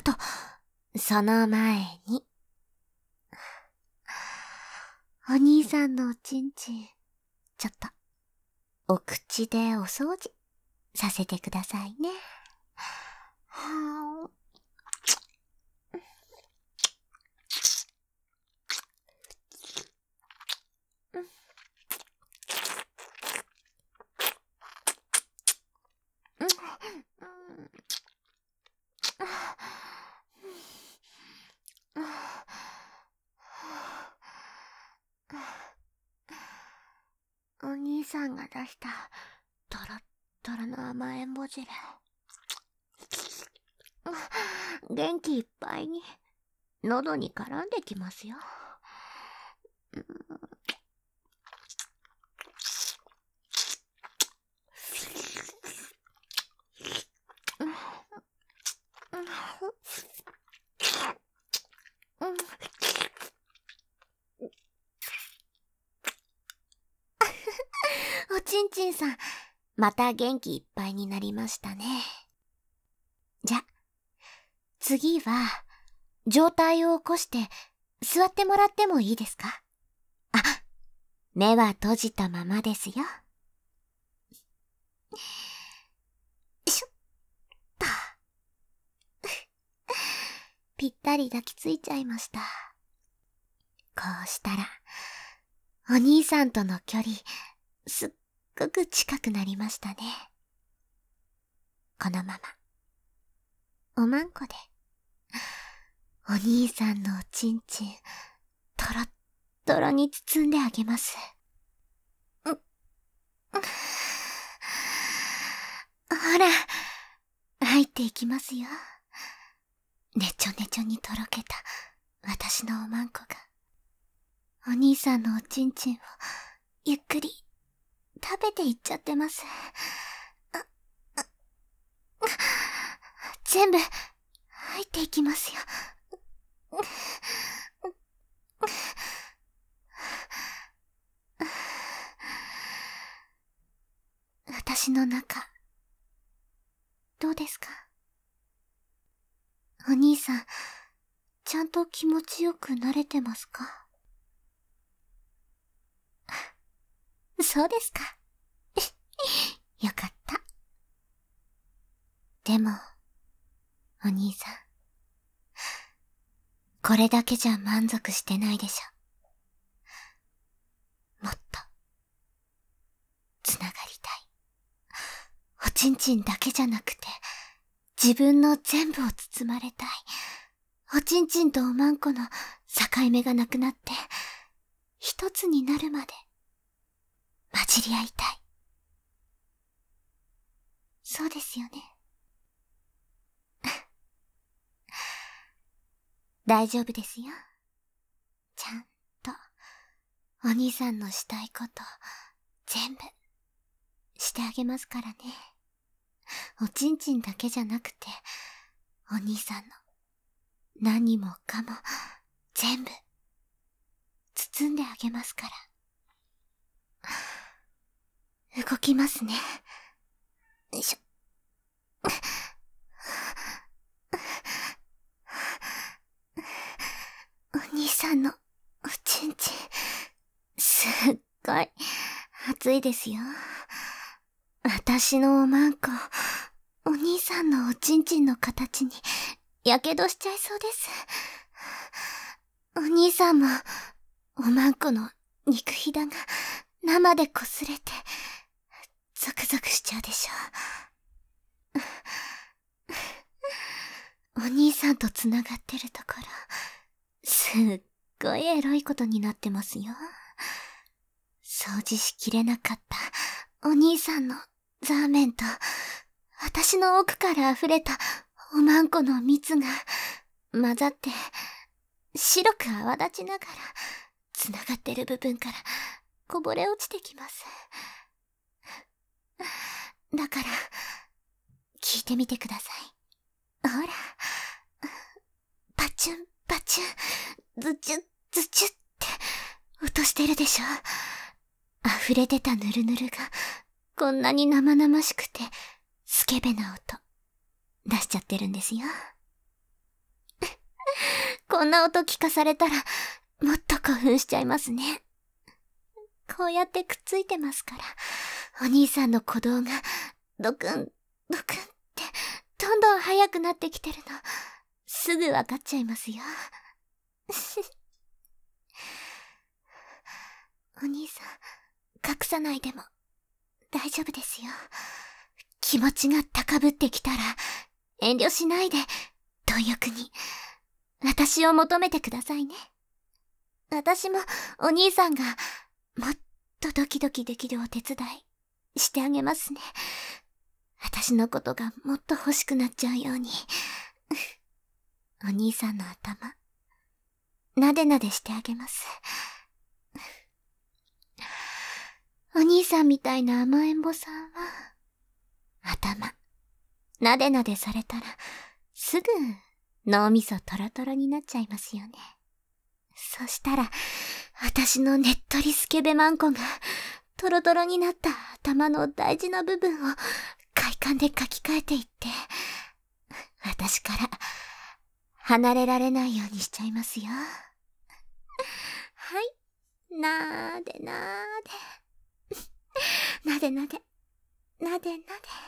と、その前に。お兄さんのおちんちん、ちょっと、お口でお掃除させてくださいね。はお兄さんが出したトロットロの甘えんぼ汁、元気いっぱいに喉に絡んできますよ。おちんちんさん、また元気いっぱいになりましたね。じゃ、次は、上体を起こして座ってもらってもいいですか？あ、目は閉じたままですよ。しょっと。ぴったり抱きついちゃいました。こうしたら、お兄さんとの距離、すっごく近くなりましたね。このまま、おまんこで、お兄さんのおちんちん、とろっとろに包んであげます。ほら、入っていきますよ。ねちょねちょにとろけた私のおまんこが、お兄さんのおちんちんをゆっくり食べていっちゃってます。全部入っていきますよ。私の中、どうですか？お兄さん、ちゃんと気持ちよくなれてますか？そうですか。よかった。でも、お兄さん、これだけじゃ満足してないでしょ。もっと、つながりたい。おちんちんだけじゃなくて、自分の全部を包まれたい。おちんちんとおまんこの境目がなくなって、一つになるまで、混じり合いたい。そうですよね。大丈夫ですよ。ちゃんと、お兄さんのしたいこと、全部、してあげますからね。おちんちんだけじゃなくて、お兄さんの、何もかも、全部、包んであげますから。動きますね。よいしょ。お兄さんのおちんちん、すっごい熱いですよ。私のおまんこ、お兄さんのおちんちんの形にやけどしちゃいそうです。お兄さんもおまんこの肉ひだが生で擦れてゾクゾクしちゃうでしょ。お兄さんとつながってるところ、すっごいエロいことになってますよ。掃除しきれなかったお兄さんのザーメンと、私の奥から溢れたおまんこの蜜が混ざって、白く泡立ちながら、つながってる部分からこぼれ落ちてきます。だから、聞いてみてください。ほら、パチュンパチュン、ズチュッズチュッって音してるでしょ。溢れ出たヌルヌルがこんなに生々しくてスケベな音出しちゃってるんですよ。 こんな音聞かされたら、もっと興奮しちゃいますね。こうやってくっついてますから、お兄さんの鼓動が、ドクン、ドクンって、どんどん速くなってきてるの、すぐわかっちゃいますよ。お兄さん、隠さないでも、大丈夫ですよ。気持ちが高ぶってきたら、遠慮しないで、貪欲に、私を求めてくださいね。私も、お兄さんが、もっとドキドキできるお手伝い、してあげますね。私のことがもっと欲しくなっちゃうように。お兄さんの頭、なでなでしてあげます。お兄さんみたいな甘えん坊さんは、頭、なでなでされたら、すぐ脳みそトロトロになっちゃいますよね。そしたら、私のねっとりスケベマンコが、トロトロになった頭の大事な部分を快感で書き換えていって、私から離れられないようにしちゃいますよ。はい。なーでなーで。なでなで。なでなで。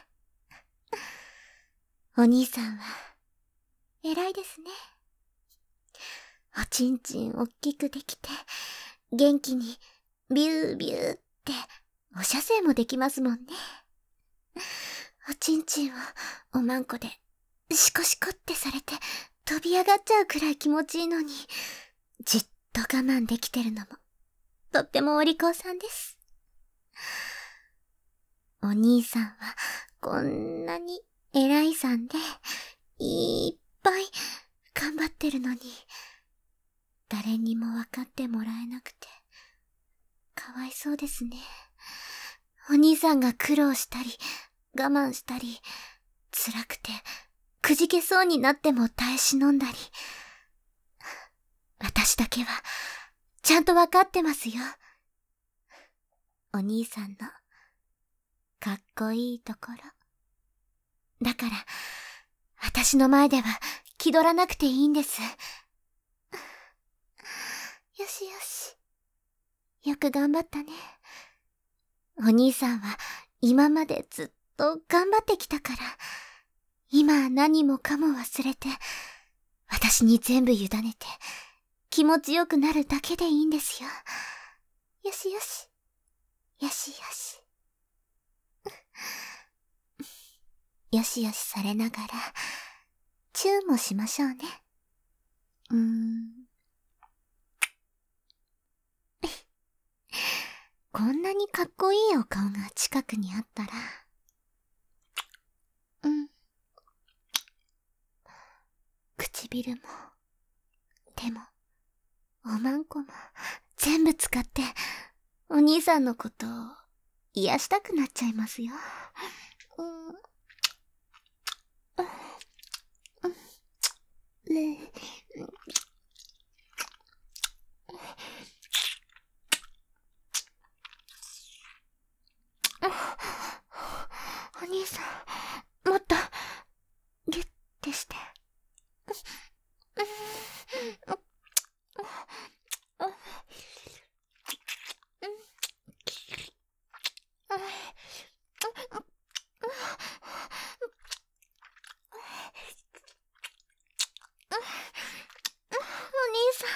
お兄さんは、偉いですね。おちんちんおっきくできて、元気にビュービューってお射精もできますもんね。おちんちんをおまんこでシコシコってされて飛び上がっちゃうくらい気持ちいいのに、じっと我慢できてるのもとってもお利口さんです。お兄さんはこんなに偉いさんでいっぱい頑張ってるのに、誰にも分かってもらえなくて、かわいそうですね。お兄さんが苦労したり、我慢したり、辛くて、くじけそうになっても耐え忍んだり。私だけは、ちゃんと分かってますよ。お兄さんの、かっこいいところ。だから、私の前では気取らなくていいんです。よしよし。よく頑張ったね。お兄さんは今までずっと頑張ってきたから、今何もかも忘れて、私に全部委ねて、気持ちよくなるだけでいいんですよ。よしよし。よしよし。よしよしされながら、チューもしましょうね。こんなにかっこいいお顔が近くにあったら、唇も、手も、おまんこも、全部使って、お兄さんのことを癒したくなっちゃいますよ。お兄さん、もっと、ギュッてして。お兄さ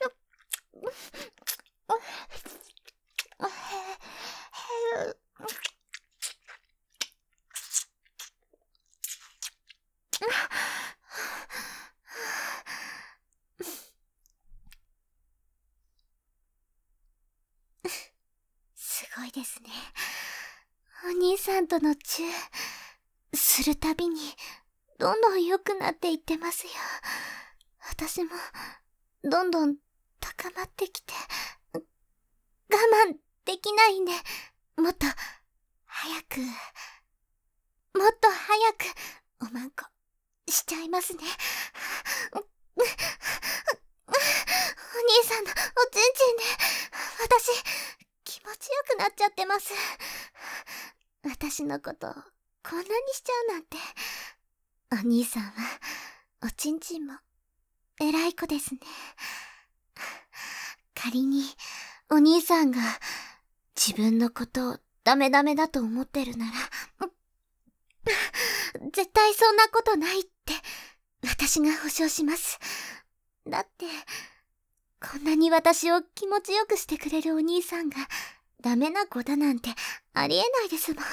すごいですね。お兄さんとのチュー、するたびに、どんどん良くなっていってますよ。私も、どんどん高まってきて、我慢できないんで、もっと、早く、もっと早く、おまんこ、しちゃいますね。お兄さんのおちんちんで、私、気持ちよくなっちゃってます。私のこと、こんなにしちゃうなんて。お兄さんは、おちんちんも、 偉い子ですね。仮に、お兄さんが、自分のことをダメダメだと思ってるなら、絶対そんなことないって、私が保証します。だって、こんなに私を気持ちよくしてくれるお兄さんが、ダメな子だなんて、ありえないですもん。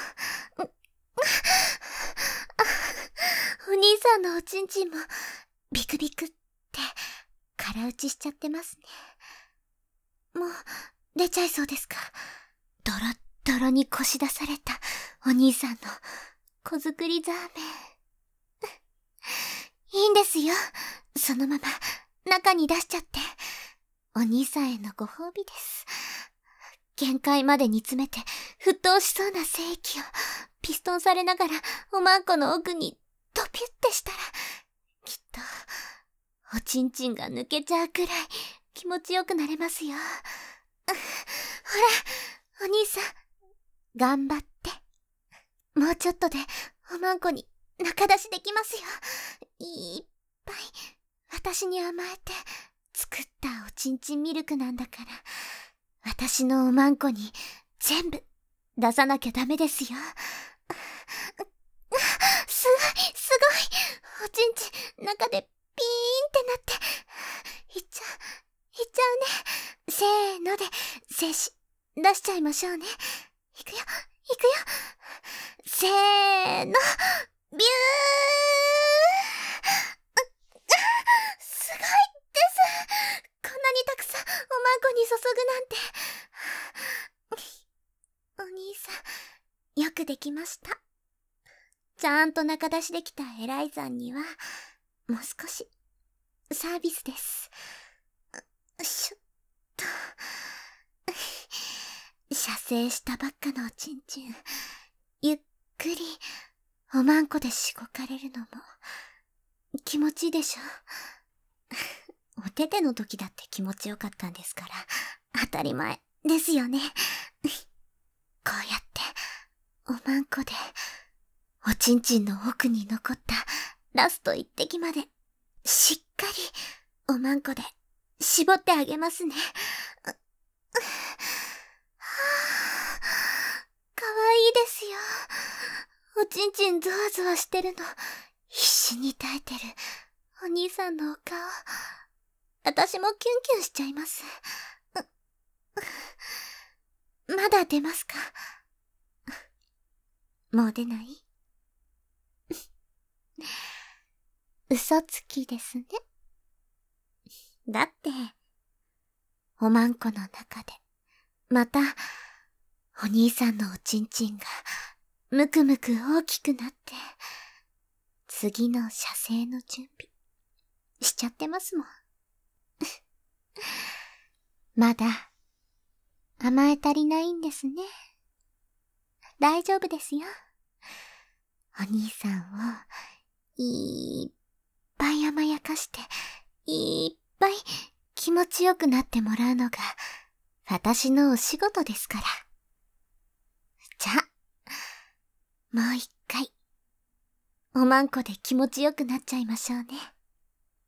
お兄さんのおちんちんも、ビクビクって、空打ちしちゃってますね。もう、出ちゃいそうですか。ドロッドロにこし出された、お兄さんの、子作りザーメン。いいんですよ。そのまま、中に出しちゃって。お兄さんへのご褒美です。限界まで煮詰めて、沸騰しそうな精液を、ピストンされながら、おまんこの奥に、ドピュってしたら、きっと、おちんちんが抜けちゃうくらい、気持ちよくなれますよ。ほら、お兄さん、頑張って。もうちょっとで、おまんこに、中出しできますよ。いっぱい、私に甘えて、作ったおちんちんミルクなんだから、私のおまんこに、全部、出さなきゃダメですよ。すごい、おちんちん、中で、ピーンってなって、いっちゃうね。せーので、静止、出しちゃいましょうね。いくよ。せーの、ビュー。すごいです。こんなにたくさんおまんこに注ぐなんて。お兄さん、よくできました。ちゃんと中出しできた偉いさんには、もう少し、サービスです。しょっと。射精したばっかのおちんちん、ゆっくり、おまんこでしごかれるのも、気持ちいいでしょ。おてての時だって気持ちよかったんですから、当たり前ですよね。こうやって、おまんこで、おちんちんの奥に残ったラスト一滴まで、しっかり、おまんこで、絞ってあげますね。かわいいですよ。おちんちんゾワゾワしてるの、必死に耐えてる、お兄さんのお顔。私もキュンキュンしちゃいます。まだ出ますか？もう出ない？嘘つきですね。だって、おまんこの中で、また、お兄さんのおちんちんが、むくむく大きくなって、次の射精の準備、しちゃってますもん。まだ、甘え足りないんですね。大丈夫ですよ。お兄さんを、いっぱい甘やかして、いっぱい気持ちよくなってもらうのが、私のお仕事ですから。じゃあ、もう一回、おまんこで気持ちよくなっちゃいましょうね。